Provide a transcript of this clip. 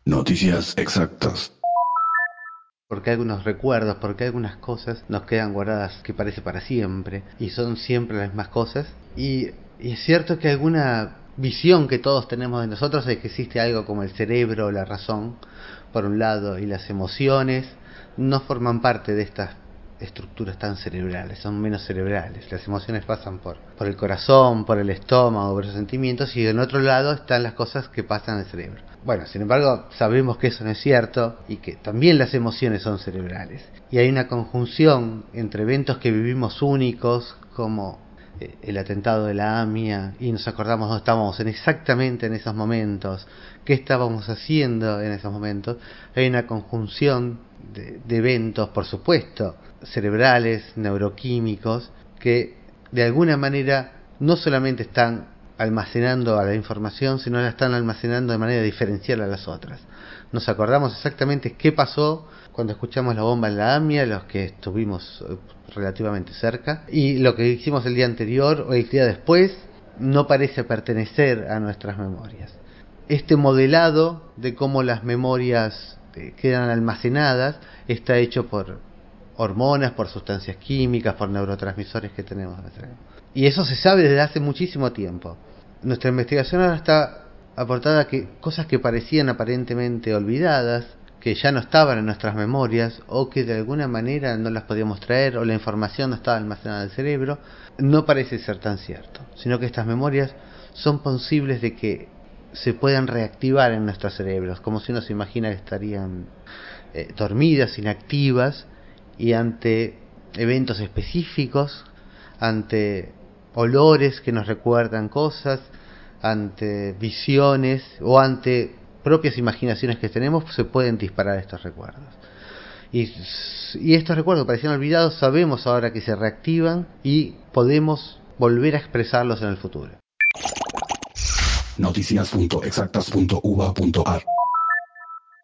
Noticias exactas. Porque algunos recuerdos, porque algunas cosas nos quedan guardadas que parece para siempre y son siempre las mismas cosas. Y es cierto que alguna visión que todos tenemos de nosotros es que existe algo como el cerebro, la razón, por un lado, y las emociones no forman parte de estas estructuras tan cerebrales, son menos cerebrales. Las emociones pasan por el corazón, por el estómago, por los sentimientos, y en otro lado están las cosas que pasan en el cerebro. Bueno, sin embargo, sabemos que eso no es cierto y que también las emociones son cerebrales. Y hay una conjunción entre eventos que vivimos únicos, como el atentado de la AMIA, y nos acordamos dónde estábamos exactamente en esos momentos, qué estábamos haciendo en esos momentos. Hay una conjunción de eventos, por supuesto, cerebrales, neuroquímicos, que de alguna manera no solamente están almacenando a la información, sino la están almacenando de manera diferencial a las otras. Nos acordamos exactamente qué pasó cuando escuchamos la bomba en la AMIA, los que estuvimos relativamente cerca, y lo que hicimos el día anterior o el día después no parece pertenecer a nuestras memorias. Este modelado de cómo las memorias quedan almacenadas está hecho por hormonas, por sustancias químicas, por neurotransmisores que tenemos en el cerebro. Y eso se sabe desde hace muchísimo tiempo. Nuestra investigación ahora está aportada a que cosas que parecían aparentemente olvidadas, que ya no estaban en nuestras memorias o que de alguna manera no las podíamos traer o la información no estaba almacenada en el cerebro, no parece ser tan cierto, sino que estas memorias son posibles de que se puedan reactivar en nuestros cerebros, como si uno se imagina que estarían dormidas, inactivas, y ante eventos específicos, ante olores que nos recuerdan cosas, ante visiones o ante propias imaginaciones que tenemos, se pueden disparar estos recuerdos. Y, y estos recuerdos parecían olvidados, sabemos ahora que se reactivan y podemos volver a expresarlos en el futuro. Noticias.exactas.uva.ar